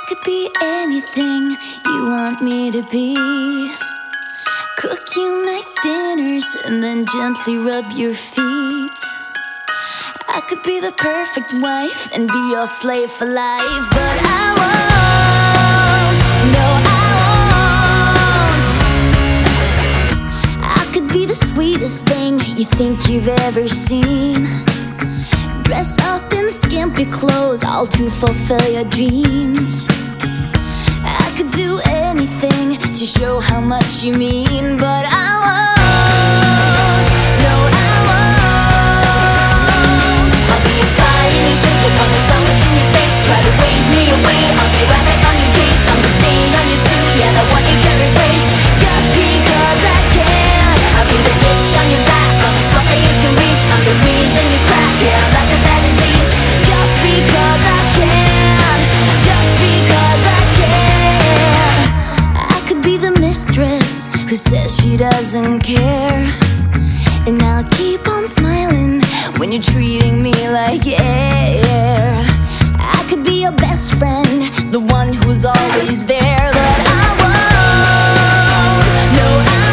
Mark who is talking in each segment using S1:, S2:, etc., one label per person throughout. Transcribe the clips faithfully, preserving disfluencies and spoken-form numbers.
S1: could be anything you want me to be. Cook you nice dinners and then gently rub your feet. I could be the perfect wife and be your slave for life, but I won't, no I won't. I could be the sweetest thing you think you've ever seen. Dress up in skimpy clothes, all to fulfill your dreams. I could do anything to show how much you mean, but I won't, no I won't. I'll be a fire in your suit, the one that's always in your face. Try to wave me away, I'll be right back on your case. I'm the stain on your suit, yeah, the one you can't replace. Just because I can, I'll be the itch on your back, on the spot that you can reach. I'm the reason you crack, yeah, I'm like a bad disease. Just because I can, just because I can. I could be the mistress who says she doesn't care, and I'll keep on smiling when you're treating me like air. I could be your best friend, the one who's always there, but I won't, no I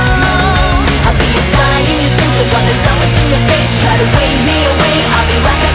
S1: won't. I'll be a fly in your suit, the one that's always in your face. Try to wave me away, I'll be right back